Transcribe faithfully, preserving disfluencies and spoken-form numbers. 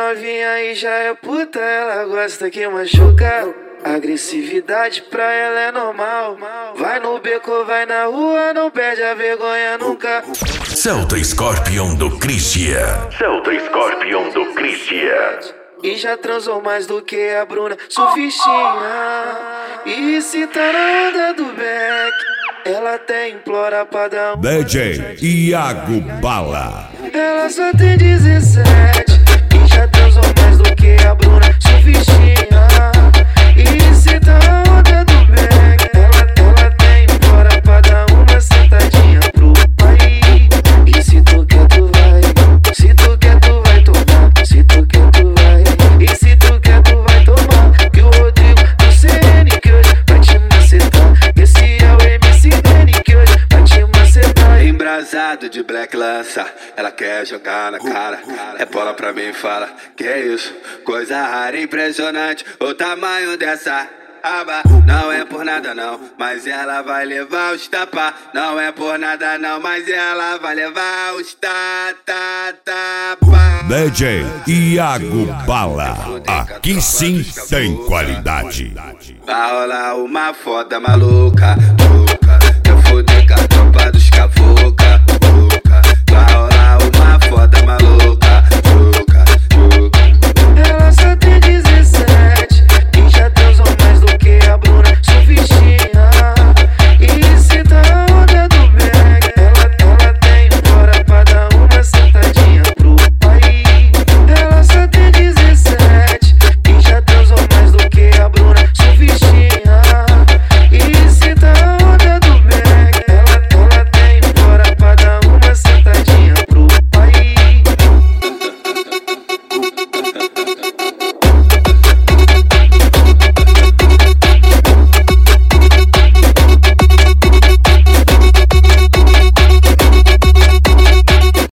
novinha aí já é puta, ela gosta que machuca. Agressividade pra ela é normal. Vai no beco, vai na rua, não perde a vergonha nunca. Celta Scorpion do Christian. Celta Scorpion do Christian. E já transou mais do que a Bruna, surfistinha. E se tá na onda do Beck, ela até implora pra dar um D J Iago Bala. Ela só tem dezessete. E já transou mais do que a Bruna, surfistinha. E se tá na onda do Beck, ela, ela até implora pra dar uma sentadinha pro pai. E se tu quer tu vai, se tu quer tu vai tomar, se tu quer tu vai. E se tu quer tu vai tomar, que o Rodrigo do C N que hoje vai te macetar. Esse é o M C Dani que hoje vai te macetar. Embrasado de black lança, ela quer jogar na cara. É bola pra mim e fala, que é isso? Coisa rara, impressionante, o tamanho dessa aba. Não é por nada não, mas ela vai levar os tapa. Não é por nada não, mas ela vai levar os ta ta tapa. D J Iago Bala. Aqui sim tem qualidade. Vai rolar uma foda maluca, louca. Eu fudei com a tropa dos cavuca.